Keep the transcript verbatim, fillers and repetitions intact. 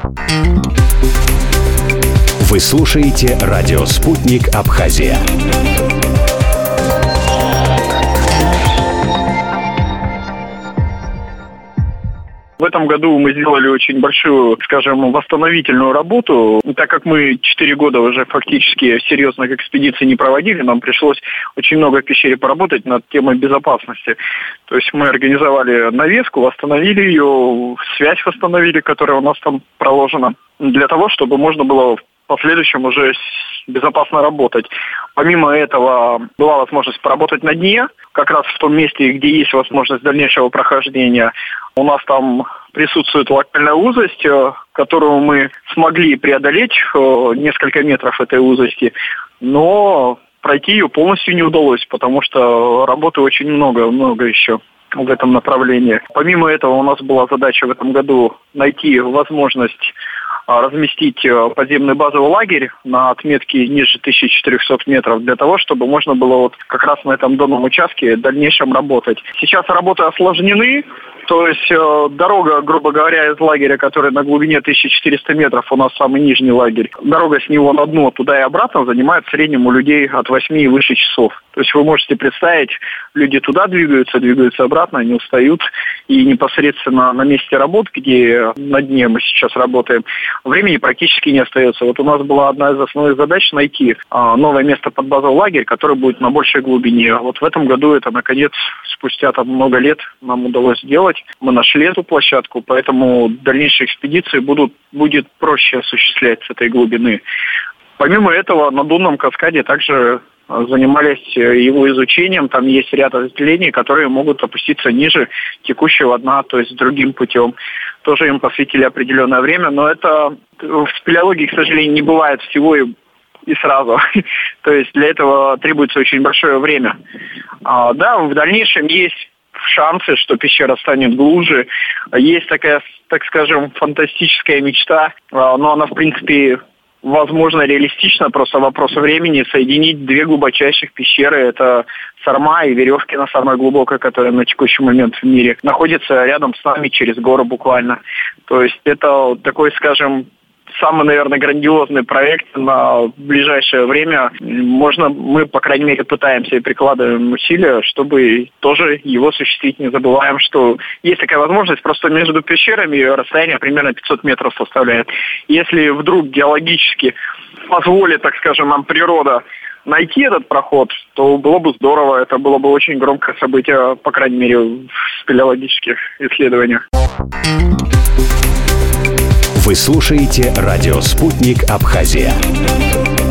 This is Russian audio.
Вы слушаете радио «Спутник Абхазия». В этом году мы сделали очень большую, скажем, восстановительную работу. Так как мы четыре года уже фактически серьезных экспедиций не проводили, нам пришлось очень много в пещере поработать над темой безопасности. То есть мы организовали навеску, восстановили ее, связь восстановили, которая у нас там проложена, для того, чтобы можно было в последующем уже безопасно работать. Помимо этого была возможность поработать на дне, как раз в том месте, где есть возможность дальнейшего прохождения. У нас там присутствует локальная узость, которую мы смогли преодолеть, несколько метров этой узости, но пройти ее полностью не удалось, потому что работы очень много, много еще в этом направлении. Помимо этого у нас была задача в этом году найти возможность разместить подземный базовый лагерь на отметке ниже тысячи четырехсот метров для того, чтобы можно было вот как раз на этом донном участке в дальнейшем работать. Сейчас работы осложнены, то есть э, дорога, грубо говоря, из лагеря, который на глубине тысяча четыреста метров, у нас самый нижний лагерь, дорога с него на дно туда и обратно занимает в среднем у людей от восьми и выше часов. То есть вы можете представить, люди туда двигаются, двигаются обратно, не устают, и непосредственно на месте работ, где на дне мы сейчас работаем, времени практически не остается. Вот у нас была одна из основных задач найти а, новое место под базовый лагерь, которое будет на большей глубине. Вот в этом году это, наконец, спустя там много лет нам удалось сделать. Мы нашли эту площадку, поэтому дальнейшие экспедиции будут, будет проще осуществлять с этой глубины. Помимо этого, на Донном каскаде также занимались его изучением. Там есть ряд ответвлений, которые могут опуститься ниже текущего дна, то есть другим путем. Тоже им посвятили определенное время, но это в спелеологии, к сожалению, не бывает всего и, и сразу. То есть для этого требуется очень большое время. А, да, в дальнейшем есть шансы, что пещера станет глубже. Есть такая, так скажем, фантастическая мечта, но она, в принципе, возможно, реалистично, просто вопрос времени, соединить две глубочайших пещеры. Это Сарма и Веревкина, самая глубокая, которая на текущий момент в мире, находится рядом с нами через гору буквально. То есть это такой, скажем, самый, наверное, грандиозный проект на ближайшее время. Можно, мы, по крайней мере, пытаемся и прикладываем усилия, чтобы тоже его осуществить. Не забываем, что есть такая возможность, просто между пещерами расстояние примерно пятьсот метров составляет. Если вдруг геологически позволит, так скажем, нам природа найти этот проход, то было бы здорово. Это было бы очень громкое событие, по крайней мере, в спелеологических исследованиях. Вы слушаете радио «Спутник Абхазия».